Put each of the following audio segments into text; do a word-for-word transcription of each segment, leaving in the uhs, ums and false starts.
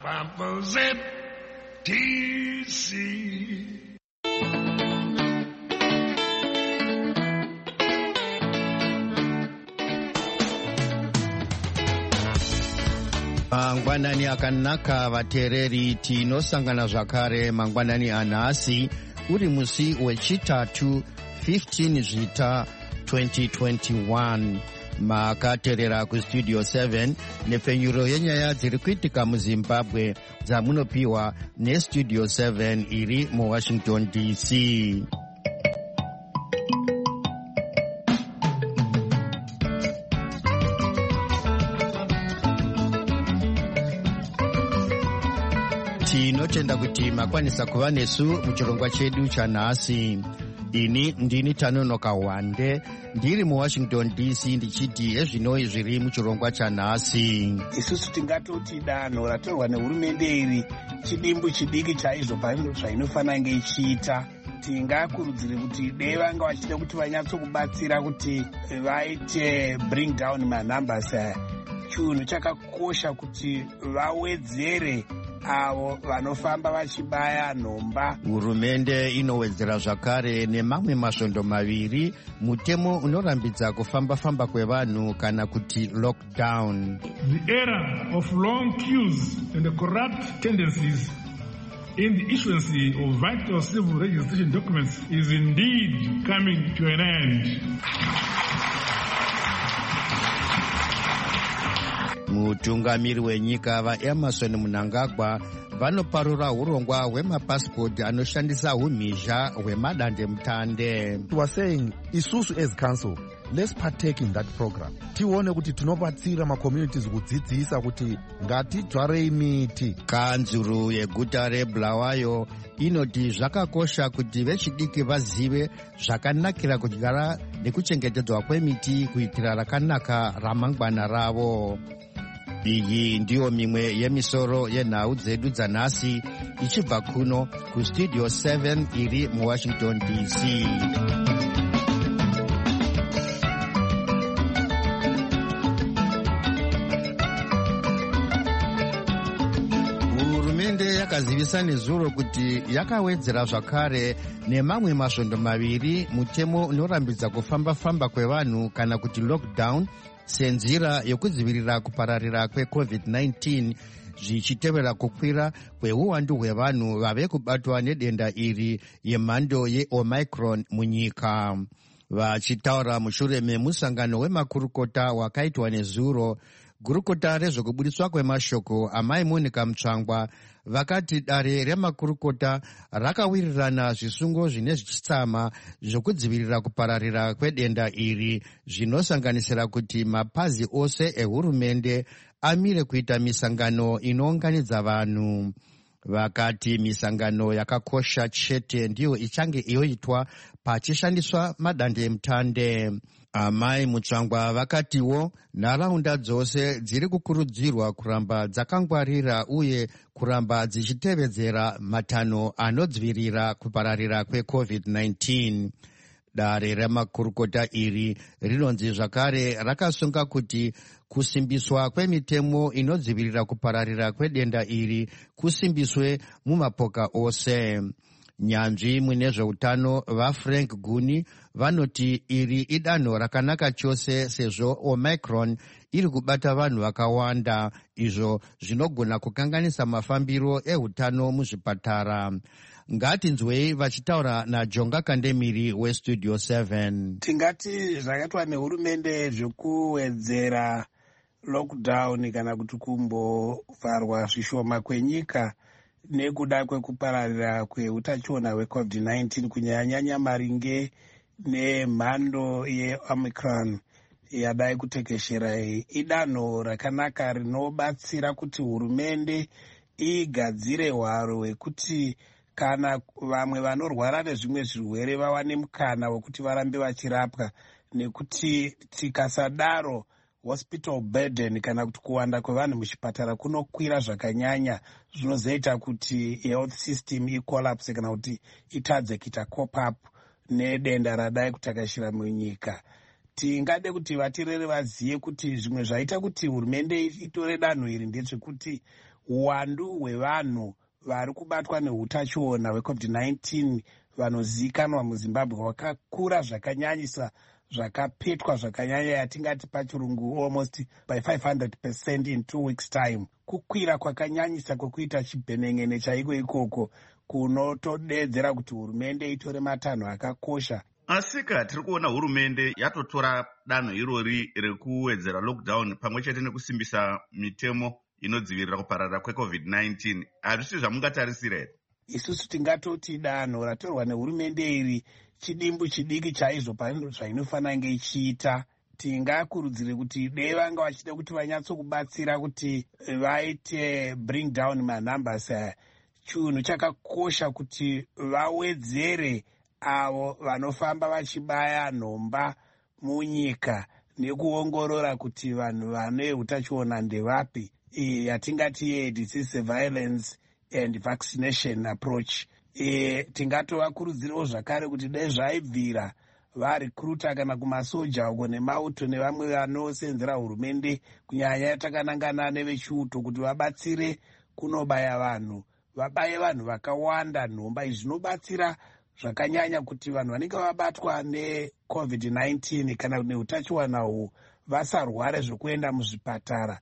Composite T C. Mangwanani akanaka vateereri, tinosangana zvakare mangwanani anhasi uri musi wechitatu fifteen zvita twenty twenty-one. Makateerera kustudio seven nepfenyuro yenyaya dziri kuitika muZimbabwe dzamunopiwa nestudio seven iri muWashington D C. Tinotenda kuti makwanisa kuva nesu muchirongwa chedu chanhasi. Ini ndini Tanonoka Wande ndiri muWashington D C ndichiti ezvinoi zviri muchirongwa chanhasi. Isusu tingatoti danho ratorwa nehurumende iri chidimbu chidiki chaizvo zvainofanira kunge ichiita. Tingakurudzire kuti dei vanga vachida kuti vanyatsokubatsira kuti vaite bring down manumbers. Chinhu chakakosha kuti vawedzere avo vanofamba vachibaya nhomba. Hurumende inowedzera zvakare nemamwe masvondo maviri mutemo unorambidza kufamba-famba kwevanhu kana kuti lockdown. The era of long queues and the corrupt tendencies in the issuance of vital civil registration documents is indeed coming to an end. Mutungamiri wenyika vaEmerson Mnangagwa vanoparura urongwa hwemapasipoti anoshandisa umhizha hwemadandemutande. We were saying, isusu as council, let's partake in that program. Tione kuti tinobatsira ma-communities kudzidzisa kuti ngatidzvarei miti. Kanzuru yeguta reBulawayo inoti zvakakosha kuti vechidiki vazive zvakanakira kudyara nekuchengetedzwa kwemiti kuitira rakanaka ramangwana ravo. Iyi ndiyo mimwe yemisoro yenhau dzedu dzanhasi ichibva kuno kustudio seven iri muWashington D C. Hurumende yakazivisa nezuro kuti yakawedzera zvakare nemamwe masvondo maviri mutemo unorambidza kufamba-famba kwevanhu kana kuti lockdown senzira yokudzivirira kupararira kwecovid nineteen zvichitevera kukwira kweuwandu hwevanhu vave kubatwa nedenda iri yemhando yeOmicron munyika. Vachitaura mushure memusangano wemakurukota wakaitwa nezuro, gurukota rezvokubudiswa kwemashoko amai Monica Mutsvangwa vakati dare remakurukota rakawirirana zvisungo zvine zvitsama zvokudzivirira kupararira kwedenda iri, zvinosanganisira kuti mapazi ose ehurumende amire kuita misangano inounganidza vanhu. Vakati misangano yakakosha chete ndiyo ichange yoitwa pachishandiswa madandemutande. Amai Mutsvangwa vakatiwo nharaunda dzose dziri kukurudzirwa kuramba dzakangwarira uye kuramba dzichitevedzera matanho anodzivirira kupararira kwecovid nineteen. Dare remakurukota iri rinonzi zvakare rakasunga kuti kusimbiswa kwemitemo inodzivirira kupararira kwedenda iri kusimbiswe mumapoka ose. Nyanzvi mune zveutano vaFrank Guni vanoti iri idanho rakanaka chose sezvo Omicron iri kubata vanhu vakawanda, izvo zvinogona kukanganisa mafambiro ehutano muzvipatara. Ngatinzwei vachitaura naJonga Kandemiri westudio seven. Tingati zvakaitwa nehurumende zvekuwedzera lockdown kana kuti kumbovharwa zvishoma kwenyika nekuda kwekupararira kweutachiona hwecovid nineteen kunyanya-nyanya maringe nemhando yeOmicron yadai kutekeshera iyi, idanho rakanaka rinobatsira kuti hurumende igadzire hwaro hwekuti kana vamwe vanorwara nezvimwe zvirwere vawane mukana wekuti varambe vachirapwa, nekuti tikasadaro hospital burden kana kuti kuwanda kwevanhu muchipatara kunokwira zvakanyanya, zvinozoita kuti health system icollapse kana kuti itadze kuita cop up nedenda radai kutakashira munyika. Tingade kuti vatirere vazive kuti zvimwe zvaita kuti hurumende itore danho iri ndezvekuti uwandu hwevanhu vari kubatwa neutachiona hwecovid nineteen vanozivikanwa muzimbabwe hwakakura zvakanyanyisa, zvakapetwa zvakanyanya, yatingati pachirungu almost by five hundred percent in two weeks time. Kukwira kwakanyanyisa kwekuita chibhemengene chaiko ikoko kunotodedzera kuti hurumende itore matanho akakosha. Asika tiri kuona hurumende yatotora danho irori rekuwedzera lockdown pamwe chete nekusimbisa mitemo inodzivirira kupararira kwecovid nineteen. Hazvisi zvamungatarisira here? Isusu tingatoti danho ratorwa nehurumende iri chidimbu chidiki chaizvo zvainofanira kunge ichiita. Tingakurudzire kuti dei vanga vachida kuti vanyatsokubatsira kuti vaite bring down manumbers. Chinhu chakakosha kuti vawedzere avo vanofamba vachibaya nhomba munyika nekuongorora kuti vanhu vane utachiona ndevapi, yatingati disease surveillance and vaccination approach. E, tingatovakurudzirawo zvakare kuti dai zvaibvira varekruta kana kumasoja uko nemauto nevamwe vanosenzera hurumende kunyanya yatakanangana nevechiuto kuti vabatsire kunobaya vanhu, vabaye vanhu vakawanda nhomba. Izvi zvinobatsira zvakanyanya kuti vanhu vanenge vabatwa necovid nineteen kana neutachiwana uhu vasarware zvokuenda muzvipatara.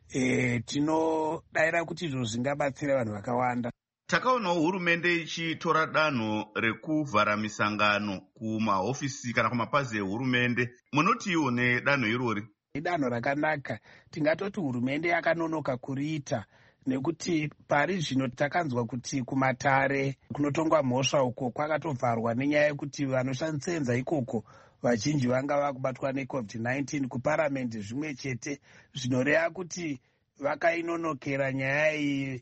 E, tinodayira kuti izvo zvingabatsira vanhu vakawanda. Takaonawo hurumende ichitora danho rekuvhara misangano kumahofisi kana kumapazi ehurumende. Munotiwo nedanho irori? Idanho rakanaka, tingatoti hurumende yakanonoka kuriita, nekuti pari zvino takanzwa kuti kumatare kunotongwa mhosva uko kwakatovharwa nenyaya yekuti vanoshandisa ikoko vazhinji vanga vakubatwa necovid nineteen. Kuparamendi zvimwe chete, zvinoreva kuti vakainonokera nyaya iyi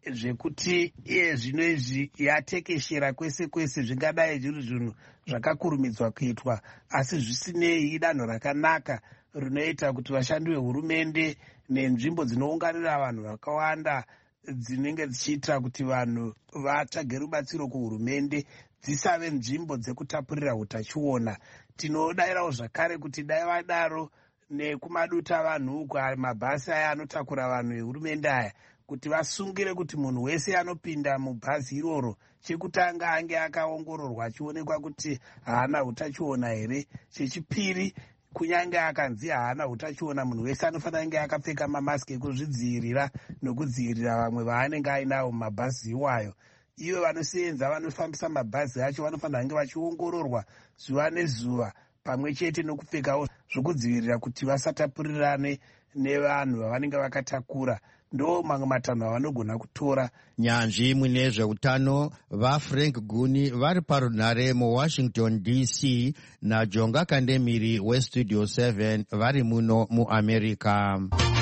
zvekuti iye zvino izvi yatekeshera kwese kwese, zvingadai zviri zvinhu zvakakurumidzwa kuitwa. Asi zvisinei, idanho rakanaka rinoita kuti vashandi vehurumende nenzvimbo dzinounganira vanhu vakawanda dzinenge dzichiitira kuti vanhu vatsvage rubatsiro kuhurumende dzisave nzvimbo dzekutapurira utachiona. Tinodayirawo zvakare kuti dai vadaro nekumaduta vanhu uko, mabhasi aya anotakura vanhu vehurumende aya, kuti vasungire kuti munhu wese anopinda mubhazi iroro chekutanga ange akaongororwa achionekwa kuti haana utachiona here. Chechipiri, kunyange akanzi haana utachiona, munhu wese anofanira kunge akapfeka mamaski ekuzvidzivirira nokudzivirira vamwe vaanenge ainawo mumabhazi iwayo. Ivo vanosenza vanofambisa mabhazi acho vanofanira kunge vachiongororwa zuva nezuva, pamwe chete nokupfekawo zvokudzivirira kuti vasatapurirane nevanhu vavanenge vakatakura. Ndo mamwe matanho avanogona kutora. Nyanzvi mune zveutano vaFrank Guni vari parunhare muWashington D C naJonga Kandemiri weStudio seven vari muno muAmerica.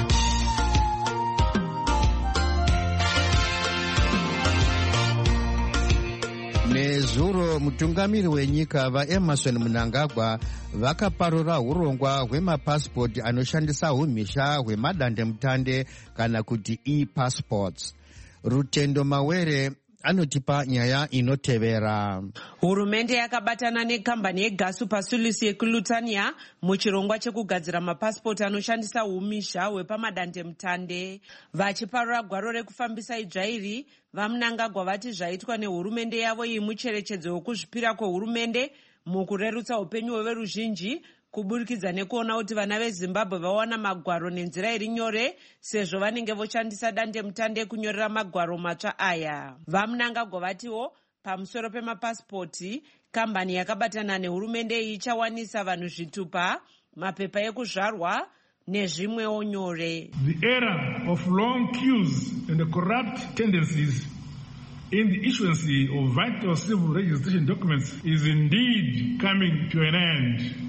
Nezuro mutungamiri wenyika vaEmerson Mnangagwa vakaparura urongwa hwemapasipoti anoshandisa umhizha hwemadandemutande kana kuti e-passports. Rutendo Mawere anotipa nyaya inotevera. Hurumende yakabatana nekambani yegasu pasulusi yekulutania muchirongwa chekugadzira mapasipoti anoshandisa umhizha hwepamadandemutande. Vachiparura gwaro rekufambisa idzvairi, vaMnangagwa vati zvaitwa nehurumende yavo iyi mucherechedzo wekuzvipira kwehurumende mukurerutsa upenyu hweveruzhinji, kuburikidza nekuona kuti vana veZimbabwe vawana magwaro nenzira iri nyore, sezvo vanenge voshandisa dandemutande kunyorera magwaro matsva aya. VaMnangagwa vatiwo pamusoro pemapasipoti, kambani yakabatana nehurumende iyi ichawanisa vanhu zvitupa, mapepa ekuzvarwa nezvimwewo nyore. The era of long queues and the corrupt tendencies in the issuance of vital civil registration documents is indeed coming to an end.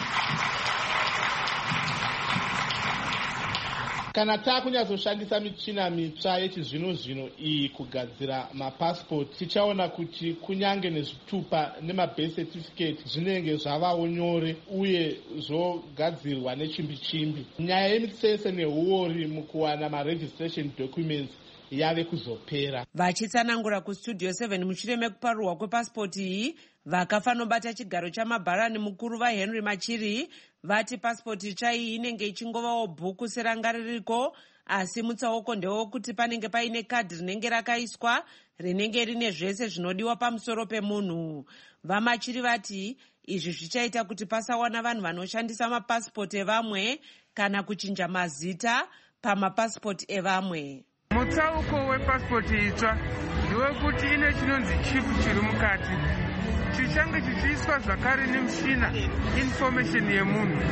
Kana takunyatsoshandisa michina mitsva yechizvino zvino iyi kugadzira mapasipoti, tichaona kuti kunyange nezvitupa nemabirth certificate zvinenge zvavawo nyore uye zvogadzirwa nechimbi chimbi. Nyaya yemitsetse nehuori mukuwana maregistration documents yave kuzopera. Vachitsanangura kuStudio seven mushure mekuparurwa kwepasipoti iyi, vakafanobata chigaro chamabharani mukuru vaHenry Machiri vati pasipoti itsva iyi inenge ichingovawo bhuku serangaririko asi mutsauko ndewokuti panenge paine kadhi rinenge rakaiswa rinenge rine zvese zvinodiwa pamusoro pemunhu. Vamachiri vati izvi zvichaita kuti pasawana vanhu vanoshandisa mapasipoti evamwe kana kuchinja mazita pamapasipoti evamwe. Mutsauko wepasipoti itsva ndewekuti ine chinonzi chipu chiri mukati chichange chichiiswa zvakare nemushina information yemunhu.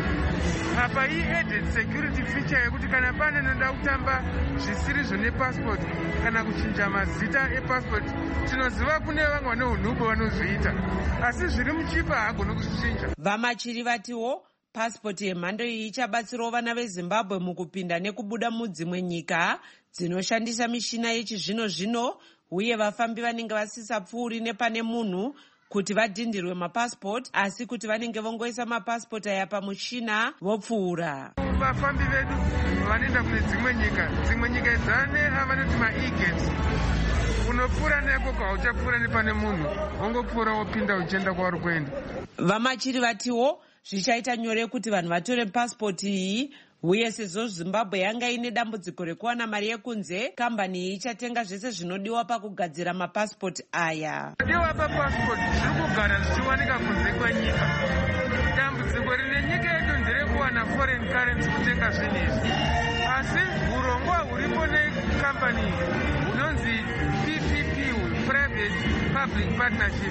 Apa i-added security feature yekuti kana pane noda kutamba zvisirizvo nepasipoti kana kuchinja mazita epasipoti, tinoziva kune vamwe vane unhubo vanozviita, asi zviri muchipa haagoni kuzvichinja. Vamachiri vatiwo pasipoti yemhando iyi ichabatsirawo vana veZimbabwe mukupinda nekubuda mudzimwe nyika dzinoshandisa mishina yechizvino zvino, uye vafambi vanenge vasisapfuuri nepane munhu kuti vadhindirwe mapasipoti, asi kuti vanenge vongoisa mapasipoti aya pamushina vopfuura. Vafambi vedu vanoenda kune dzimwe nyika, dzimwe nyika idzane avanoti ma-e-gates, unopfuura neko kwauchapfuura nepane munhu, wongopfuura wopinda uchienda kwauri kuenda. Vamachiri vatiwo zvichaita nyore kuti vanhu vatore pasipoti iyi, uye sezvo Zimbabwe yanga ine dambudziko rekuwana mari yekunze, kambani iyi ichatenga zvese zvinodiwa pakugadzira mapasipoti aya. Diwa papasipoti zviri kugara zvichiwanika kunze kwenyika. Dambudziko rine nyika yedu nderekuwana foreign currency kutenga zvinhu izvi, asi urongwa huripo nekambani hunonzi P P P, Private Public Partnership,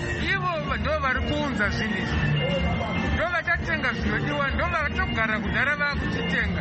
ivo ndo vari kuunza zvinhu izvi, ndo vachatenga zvinodiwa, ndo vatogara kudhara vakuchitenga,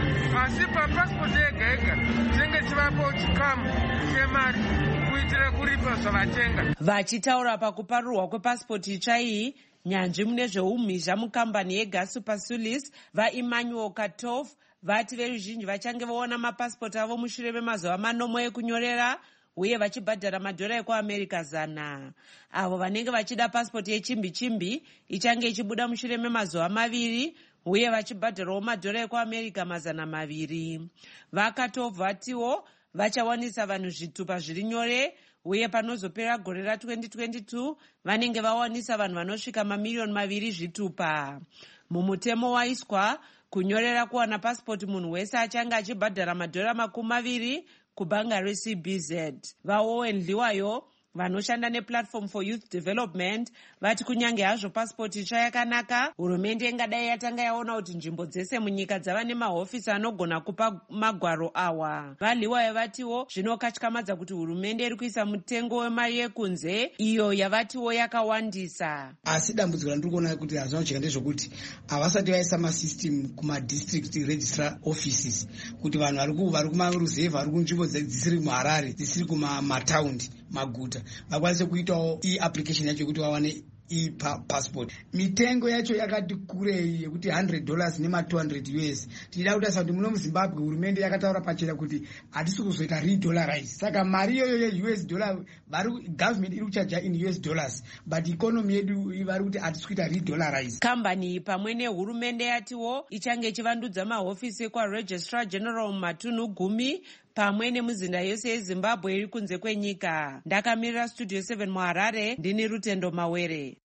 asi papasipoti yega yega tinenge tivapo chikamu chemari kuitira kuripa zvavatenga. Vachitaura pakuparurwa kwepasipoti itsva iyi, nyanzvi mune zveumhizha mukambani yeGasupasulis vaEmmanuel Katov vati veruzhinji vachange vaona mapasipoti avo mushure memazuva manomwe ekunyorera, uye vachibhadhara madhora ekuAmerica zana. Avo vanenge vachida pasipoti yechimbi chimbi ichange ichibuda mushure memazuva maviri, uye vachibhadharawo madhora ekuAmerica mazana maviri. Vakatov vatiwo vachawanisa vanhu zvitupa zviri nyore, uye panozopera gore ra-twenty twenty-two vanenge vawanisa vanhu vanosvika mamiliyoni maviri zvitupa. Mumutemo waiswa kunyorera kuwana pasipoti munhu wese achange achibhadhara madhora makumi maviri kubhanga reC B Z. VaOwen Liwayo vanoshanda nePlatform for Youth Development vati kunyange hazvo pasipoti itsva yakanaka, hurumende ingadai yatanga yaona kuti nzvimbo dzese munyika dzava nemahofisi anogona kupa magwaro awa. VaLiwayo vatiwo zvinokatyamadza kuti hurumende iri kuisa mutengo wemari yekunze iyo yavatiwo yakawandisa. Asi dambudziko randiri kuona kuti hazvina kucheka ndezvokuti havasati vaisa masystem kumadistrict registrar offices kuti vanhu vari kumaruzevha vari kunzvimbo dzisiri muHarare dzisiri kumataundi maguta vakwanise kuitawo e-application yacho yekuti vawane e-passport. Mitengo yacho yakati kurei yekuti one hundred dollars nema two hundred U S. Tida kutarisa kuti muno muZimbabwe hurumende yakataura pachena kuti hatisi kuzoita re-dollarize. Saka mari iyoyo ye-U S dollar vari government iri kuchaja in U S dollars, but economy yedu vari kuti hatisi kuita re-dollarize. Kambani pamwe nehurumende yatiwo ichange ichivandudza mahofisi kwa Registrar General matunhu gumi pamwe nemuzinda yose yeZimbabwe iri kunze kwenyika. Ndakamirira Studio seven muHarare, ndini Rutendo Mawere.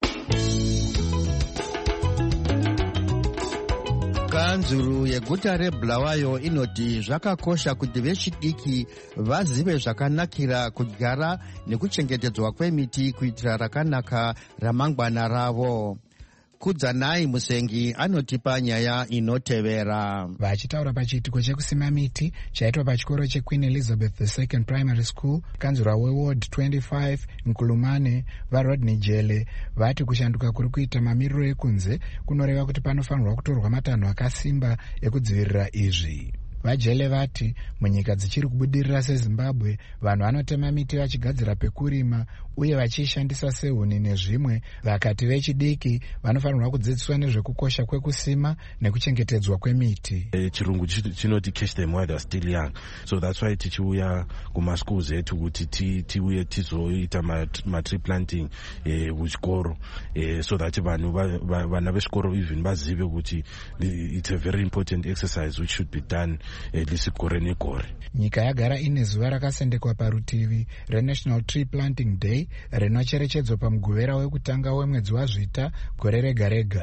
Kanzuru yeguta reBulawayo inoti zvakakosha kuti vechidiki vazive zvakanakira kudyara nekuchengetedzwa kwemiti kuitira rakanaka ramangwana ravo. Kudzanai Musengi anotipa nyaya inotevera. Vachitaura pachiitiko chekusima miti chaitwa pachikoro cheQueen Elizabeth the second Primary School, kanzura weWard twenty-five Nkulumane vaRodney Jele vati kushanduka kuri kuita mamiriro ekunze kunoreva kuti panofanirwa kutorwa matanho akasimba ekudzivirira izvi. Vajele vati munyika dzichiri kubudirira seZimbabwe vanhu vanotema miti vachigadzira pekurima uye vachishandisa sehuni nezvimwe. Vakati vechidiki vanofanirwa kudzidziswa nezvekukosha kwekusimwa nekuchengetedzwa kwemiti. Chirungu chinoti catch them while they're still young, so that's why tichiuya kumaschools etu kuti tiuye tizoita matree planting kuchikoro, so that vanhu vana vechikoro even vazive kuti it's a very important exercise which should be done lisikore negore. Nyika yagara ine zuva rakasendekwa parutivi reNational Tree Planting Day rinocherechedzwa pamuguvera wekutanga wemwedzi waZvita gore rega rega.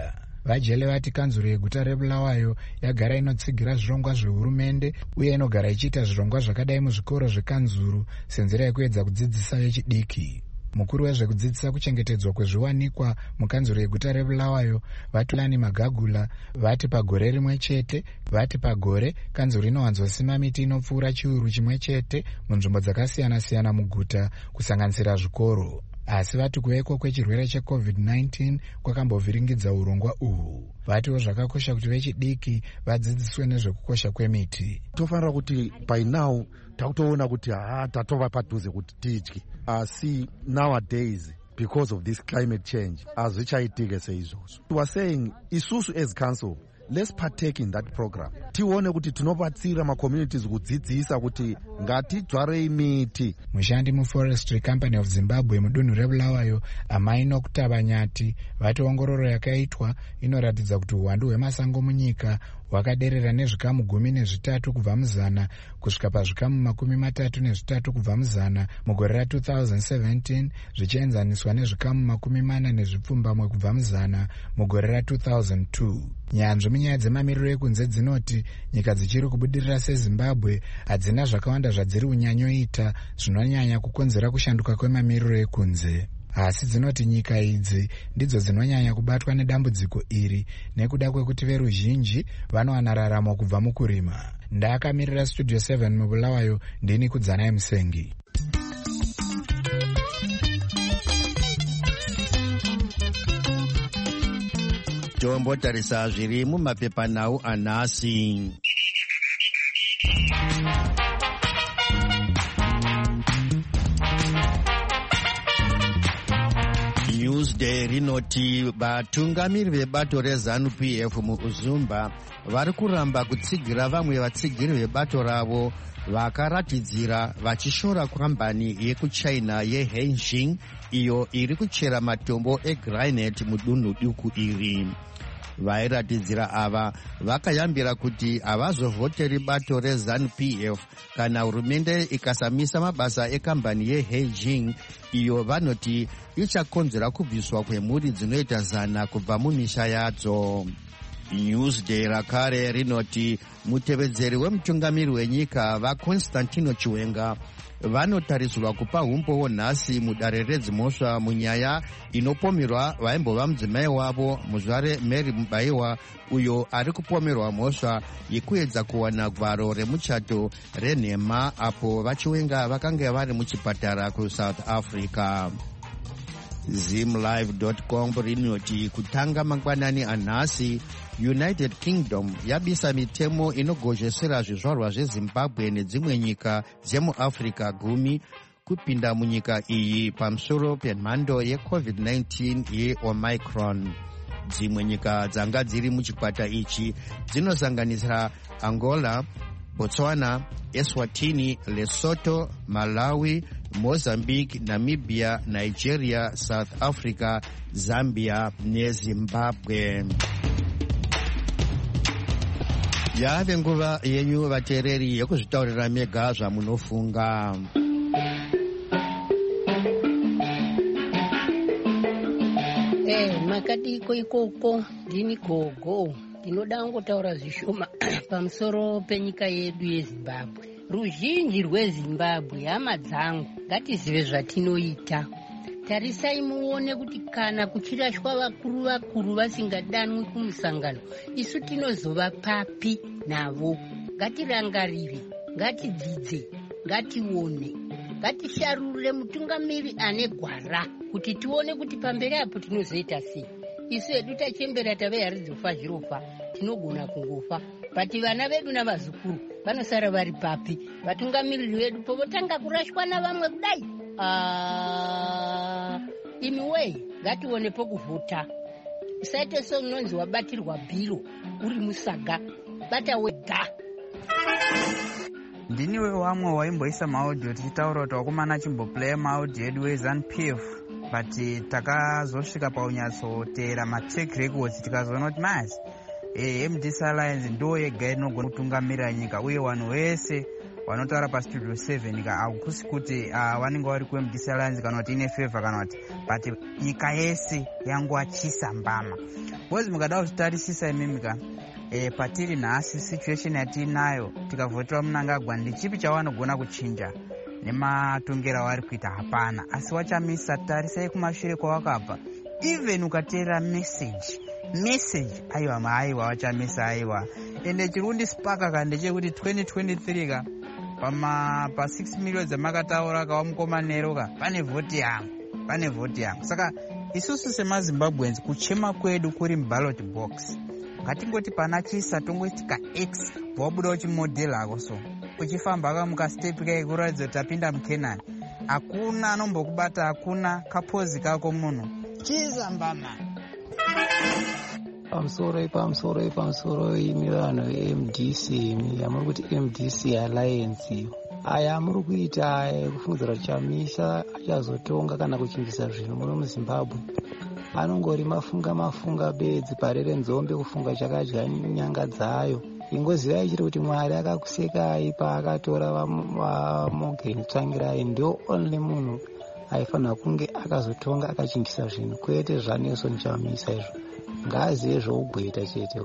vajele vati kanzuro yeguta rebulawayo yagara inotsigira zvirongwa zvehurumende uye inogara ichiita zvirongwa zvakadai muzvikoro zvekanzuru senzira yekuedza kudzidzisa vechidiki. Mukuru wezvekudzidzisa kuchengetedzwa kwezviwanikwa mukanzuro yeguta rebulawayo vatulani magagula vati pagore rimwe chete vati pagore kanzuro inowanzosima miti inopfuura chiuru chimwe chete munzvimbo dzakasiyana-siyana muguta kusanganisira zvikoro. Asi vati kuveko kwechirwere checovid nineteen kwakambovhiringidza urongwa uhwu. Vatiwo zvakakosha kuti vechidiki vadzidziswe nezvekukosha kwemiti. Tofanira kuti by now takutoona kuti ha tatova padhuze kuti tidye, asi nowadays because of this climate change hazvichaitike seizvozvo. We were saying isusu as council, let's partake in that program. Tione kuti tinobatsira macommunities kudzidzisa kuti ngatidzvarei miti. Mushandi muforestry company of Zimbabwe mudunhu rebulawayo Amai Nokutavanyati vati ongororo yakaitwa inoratidza kuti uwandu hwemasango munyika hwakaderera nezvikamu gumi nezvitatu kubva muzana kusvika pazvikamu makumi matatu nezvitatu kubva muzana mugore ra two thousand seventeen zvichienzaniswa nezvikamu makumi mana nezvipfumbamwe kubva muzana mugore ra two thousand two. Nyanzvi munyaya dzemamiriro ekunze dzinoti nyika dzichiri kubudirira seZimbabwe hadzina zvakawanda zvadziri kunyanyoita zvinonyanya kukonzera kushanduka kwemamiriro ekunze. Asi dzinoti nyika idzi ndidzo dzinonyanya kubatwa nedambudziko iri nekuda kwekuti veruzhinji vanowana raramo kubva mukurima. Ndakamirira Studio seven mubulawayo ndini Kudzanai Musengi. Tombotarisa zviri mumapepanhau anhasi. Newsday rinoti vatungamiri vebato reZANU P F muUzumba vari kuramba kutsigira vamwe vatsigiri vebato ravo vakaratidzira vachishora kambani yekuchina yeHenxing iyo iri kuchera matombo egranite mudunhu duku iri. Vairatidzira ava vakayambira kuti havazovhoteri bato reZANU P F kana hurumende ikasamisa mabasa ekambani yeHenxing iyo vanoti ichakonzera kubviswa kwemhuri dzinoita zana kubva mumisha yadzo. Newsday rakare rinoti mutevedzeri wemutungamiri wenyika vaConstantino Chiwenga vanotarisirwa kupa umbowo nhasi mudare redzimhosva munyaya inopomerwa vaimbova mudzimai wavo muzvare Mary Mubaiwa uyo ari kupomerwa mhosva yekuedza kuwana gwaro remuchato renhema apo vaChiwenga vakanga vari muchipatara kuSouth Africa. zimlive dot com rinoti kutanga mangwanani anhasi United Kingdom yabisa mitemo inogozhesera zvizvarwa zveZimbabwe nedzimwe nyika dzemuAfrica gumi kupinda munyika iyi pamusoro pemhando yecovid nineteen yeOmicron. Dzimwe nyika dzanga dziri muchikwata ichi dzinosanganisira Angola, Botswana, Eswatini, Lesotho, Malawi, Mozambique, Namibia, Nigeria, South Africa, Zambia neZimbabwe. Yave nguva yenyu vateereri yekuzvitaurira mega zvamunofunga. Eh, makadiko ikoko ndini gogo ndinoda ngotaura zvishoma pamusoro penyika yedu yeZimbabwe. Ruzhinji rweZimbabwe hama dzangu ngatizive zvatinoita. Tarisai muone kuti kana kuchirashwa vakuru vakuru vasingadanwi kumusangano isu tinozova papi navo. Ngatirangarire, ngatidzidze, ngatione, ngatisharurire mutungamiri ane gwara kuti tione kuti pamberi apo tinozoita sei. Isu edu tachembera tave haridzofa zvirofa tinogona kungofa. Bati vana vedu navazukuru vanosara vari papi. Vatungamiriri vedu povotanga kurashwa navamwe kudai. Ah, imiwei ngatione pokuvhota. Usaite seunonzi wabatirwa bhiro uri musaga, bata wega. Ndiniwe wamwe waimboisa maaudio tichitaura kuti wakomana chimboplaya maaudio edu weZANU P F but takazosvika paunyatsoteera matrack records tikazoona kuti mazi M D C Alliance ndo yega inogona kutungamirira nyika uye vanhu vese vanotaura pastudio seven ka akusi kuti uh, vanenge vari kuM D C Alliance kana kuti ine favor kana kuti but nyika yese yangoachisa mbama bozi mukada kuzvitarisisa imimika e, patiri nhasi situation yatinayo tikavhotiwa Mnangagwa ndichipi chavanogona kuchinja nematongero avari kuita hapana asi wachamisa tarisai kumashure kwavakabva even ukateerera message message aiwa maaiwa wachamisa aiwa ende chiri kundisipaka ka ndechekuti twenty twenty-three ka pama pa six million dzamakataura kawa mukomanero ka pane vhoti yangu pane vhoti yangu saka isusu semazimbabweans kuchema kwedu kuri muballot box ngatingoti pana chisa tongoti ka x wabuda uchimodheli ako so uchifamba ka mukastepi kai kuratidza kuti tapinda mukenani hakuna anombokubata hakuna kapozi kako munhu chisa mbama pamusoro pamusoro pamusoro imi vanhu veM D C imi yamuri kuti M D C Alliance aya muri kuita kufungidzira chamisa achazotonga kana kuchinjisa zvinhu muno muZimbabwe anongori mafunga mafunga bedzi parere nzombe kufunga chakadya nyanga dzayo ingoziva ichiri kuti Mwari akakusekai paakatora vaMorgan Tsvangirai ndio only munhu aifanira kunge akazotonga akachinjisa zvinhu kwete zvaNelson Chamisa izvo ngaziye zvougweta chete.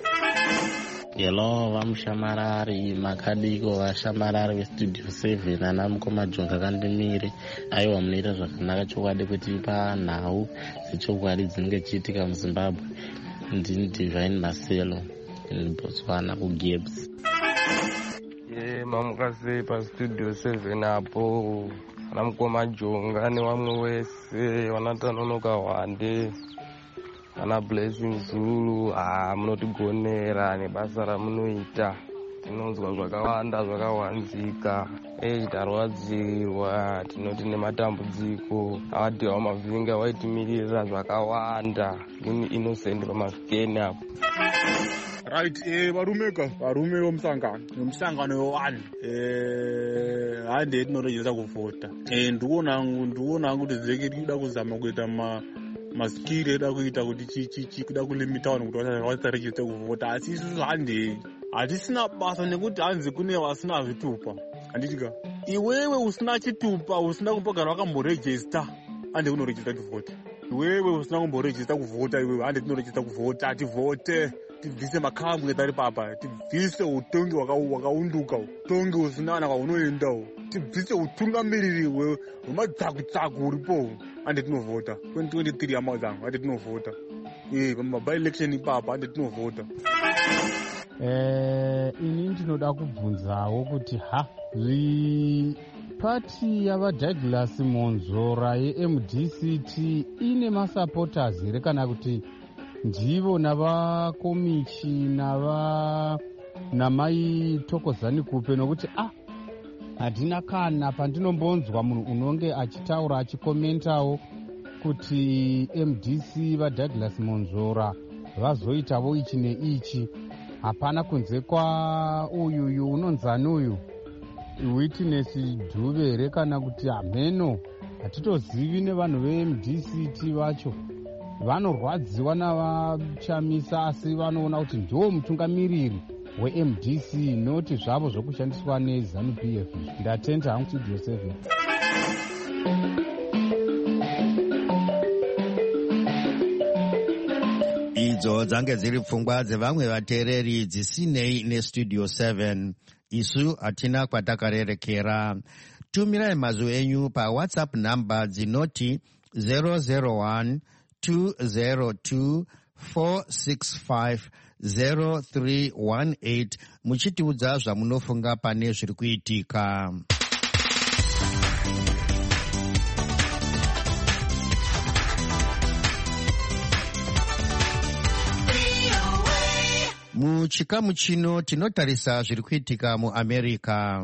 Hello vamushamarari makadiko vashamarari vestudio seven ana mukoma jonga kandimire aiwa munoita zvakanaka chokwadi kutipa nhau dzechokwadi dzinenge chiitika muZimbabwe ndini Divine Marcelo in Botswana kuGibbs. ye mamukase pastudio seven apo ana mukoma jonga nevamwe wese vanatanonoka Wande ana Blessing Zulu ah munotigonera nebasa ramunoita tinonzwa zvakawanda zvakawanzika eh tarwadzirwa tinoti nematambudziko avadhiwa mavhinga waitimirira zvakawanda ini innocent pamafikeni apo. Right, eh varumeka varume vomusangano nomusangano wewani eh hande tinoregeresa kuvhota eh ndikuona ndikuona kuti zeke tikuda kuzama kuita ma maskiri eda kuita kuti chichichi kuda kulimita vanhu kuti vasarejiste kuvhota asi isusu handei hatisina basa nekuti hanzi kune vasina zvitupa handitika iwewe usina chitupa usina kumbogara wakamborejista hande kunorejista kuvhota iwewe usina kumborejista kuvhota iwewe hande tinorejista kuvhota tivhote tibvise makambwe tari papa tibvise utongi wakaunduka utongi usina kana kwaunoendawo tibvise utungamiriri hwemadzakutsaku uripo hande tinovhota twenty twenty-three amazangu hande tinovhota e pamaby election ipapa hande tinovhota. Eh ini ndinoda kubvunzawo kuti ha pati yavaDouglas Monzora yeM D C T ine masupporters here kana kuti ndivo navakomichi nava namai Thokozani Kupe nokuti ah hadina kana pandinombonzwa munhu unonge achitaura achikomentawo kuti M D C vaDouglas Monzora vazoitavo ichi neichi hapana kunze kwa uyuyu unonzani uyu Witness Dube here kana kuti hameno hatitozivi nevanhu veM D C T vacho vanorwadziwa navachamisa asi vanoona kuti ndiwo mutungamiriri weM D C noti zvavo zvokushandiswa neZANU P F. Ndatenda hangu studio seven. idzo dzange dziri pfungwa dzevamwe vateereri dzisinei nestudio seven. Isu hatina kwatakarerekera. Tumirai mazwi enyu pawhatsapp namba dzinoti zero zero one two zero two four six five zero three one eight muchitiudza zvamunofunga pane zviri kuitika. Muchikamu chino tinotarisa zviri kuitika muAmerica.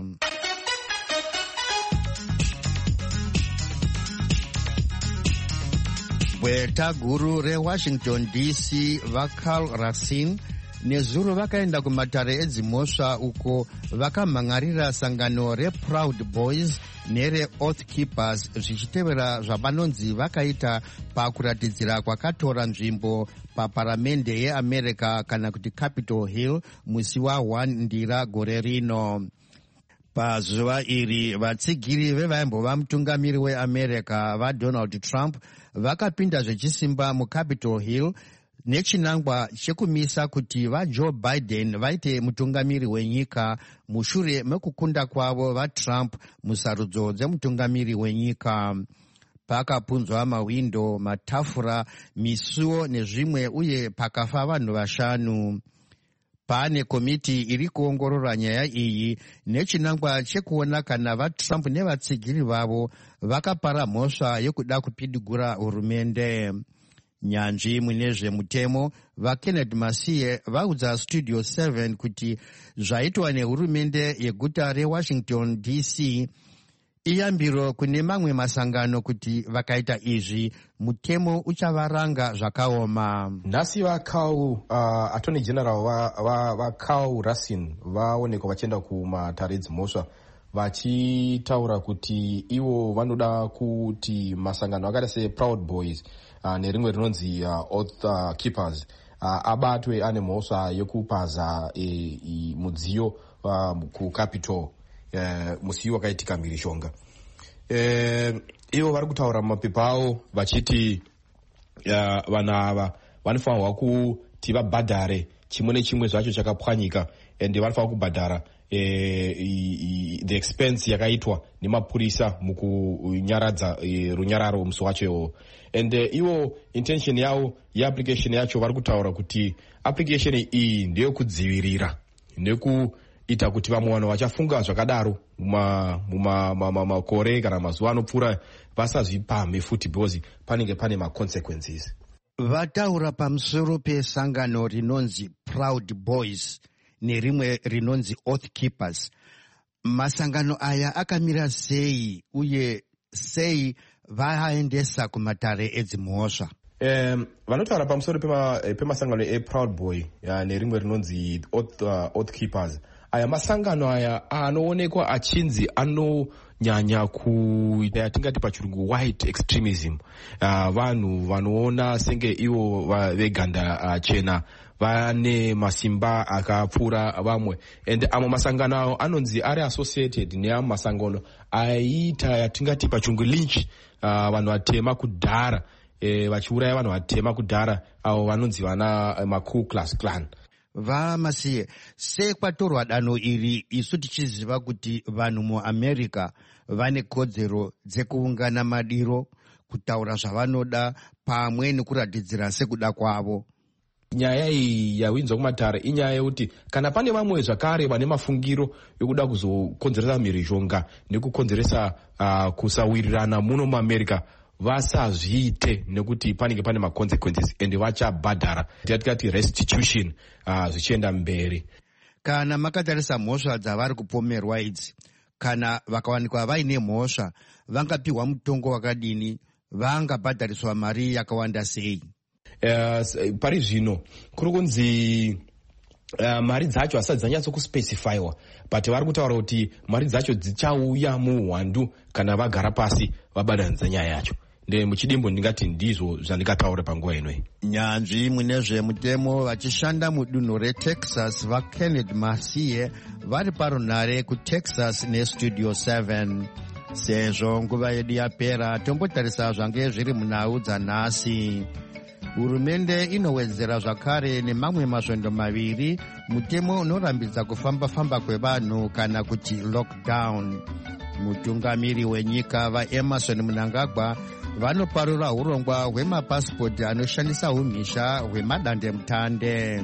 Gweta guru reWashington D C vaCarl Racine nezuro vakaenda kumatare edzimhosva uko vakamhangarira sangano reProud Boys nereOath Keepers zvichitevera zvavanonzi vakaita pakuratidzira kwakatora nzvimbo paparamende yeAmerica kana kuti Capitol Hill musi wa first ndira gore rino. Pazuva iri vatsigiri vevaimbova mutungamiri weAmerica vaDonald Trump vakapinda zvechisimba muCapitol Hill nechinangwa chekumisa kuti vaJoe Biden vaite mutungamiri wenyika mushure mekukunda kwavo vaTrump musarudzo dzemutungamiri wenyika. Pakapunzwa mawindo, matafura, misuwo nezvimwe uye pakafa vanhu vashanu. Pane komiti iri kuongorora nyaya iyi nechinangwa chekuona kana vaTrump nevatsigiri vavo vakapara mhosva yekuda kupidigura hurumende. Nyanzvi mune zvemutemo vaKenneth Masiye vaudza Studio seven kuti zvaitwa nehurumende yeguta reWashington D C iyambiro kune mamwe masangano kuti vakaita izvi mutemo uchavaranga zvakaoma. Nhasi vakau uh, attorney general vakau va, va Racine vaonekwa vachienda kumatare dzimhosva vachitaura kuti ivo vanoda kuti masangano akaita seProud Boys uh, nerimwe rinonzi uh, Oath uh, Keepers uh, abatwe ane mhosva yekupaza e, e, mudziyo uh, kuCapitol Uh, musi wakaitika mhirishonga. Uh, ivo vari kutaura mumapepa avo vachiti uh, vana ava vanofanirwa kuti vabhadhare chimwe nechimwe zvacho chakapwanyika ende vanofanirwa kubhadhara uh, i, i, the expense yakaitwa nemapurisa mukunyaradza uh, runyararo musi wacho iwowo. And uh, ivo intention yavo yeapplication yacho vari kutaura kuti application iyi ndeyokudzivirira neku ita kuti vamwe vanhu vachafunga zvakadaro mumakore kana mazuva anopfuura vasazvipamhe futi because panenge pane maconsequences. Vataura pamusoro pesangano rinonzi Proud Boys nerimwe rinonzi Oath Keepers. Masangano aya akamira sei uye sei vaendesa kumatare edzimhosva? Um, vanotaura pamusoro pemasangano pema eProud Boy ya, nerimwe rinonzi Oath, uh, Oath Keepers. Aya masangano aya anoonekwa achinzi anonyanya kuita yatingati pachirungu white extremism. Uh, vanhu vanoona senge ivo veganda uh, chena vane masimba akapfuura vamwe. And amwe masangano awo anonzi ari associated neamwe masangano aita yatingati pachirungu lynch, uh, vanhu vatema kudhara e, vachiuraya vanhu vatema kudhara avo vanonzi vana uh, maKu Klux Klan. Vamasiye, sekwatorwa danho iri isu tichiziva kuti vanhu muAmerica vane kodzero dzekuungana madiro, kutaura zvavanoda pamwe nekuratidzira sekuda kwavo. Nyaya iyi yawinzwa kumatare inyaya yekuti kana pane vamwe zvakare vane mafungiro ekuda kuzokonzeresa mhirizhonga nekukonzeresa uh, kusawirirana muno muAmerica vasazviite nekuti panenge pane maconsequences ende vachabhadhara yatikati restitution uh, zvichienda mberi. Kana makatarisa mhosva dzavari kupomerwa idzi, kana vakawanikwa vaine mhosva vangapiwa mutongo wakadini, vangabhadhariswa mari yakawanda sei? Uh, pari zvino kuri kunzi uh, mari dzacho hasati dzanyatso kuspecifywa, but vari kutaura kuti mari dzacho dzichauya muhwandu kana vagara pasi vabadhanidza nyaya yacho. Nde muchidimbo ndingati ndizvo zvandikataura panguva ino. Nyanzvi mune zvemutemo vachishanda mudunhu reTexas vaKenneth Masiye vari parunhare kuTexas neStudio seven. Sezvo nguva yedu yapera, tombotarisa zvange zviri munhau dzanhasi. Hurumende inowedzera zvakare nemamwe masvondo maviri mutemo unorambidza kufamba-famba kwevanhu kana kuti lockdown. Mutungamiri wenyika vaEmerson Mnangagwa vanoparura urongwa hwemapasipoti anoshandisa umhizha hwemadandemutande.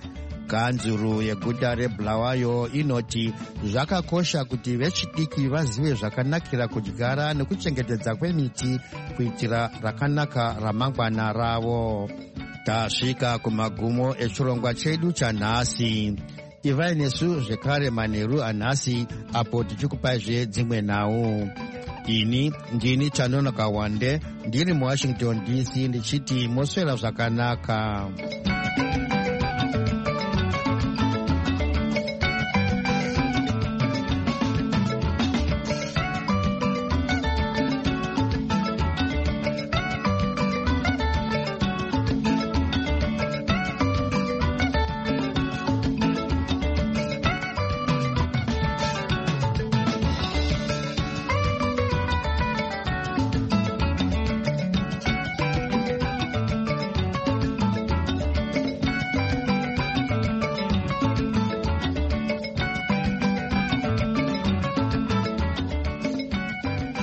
Kanzuru yeguta reBulawayo inoti zvakakosha kuti vechidiki vazive zvakanakira kudyara nekuchengetedza kwemiti kuitira rakanaka ramangwana ravo. Tasvika kumagumo echirongwa chedu chanhasi. Ivai nesu zvekare manheru anhasi apo tichikupaizve dzimwe nhau. Ini ndini Chanonoka Wande ndiri muWashington D C ndichiti moswera zvakanaka.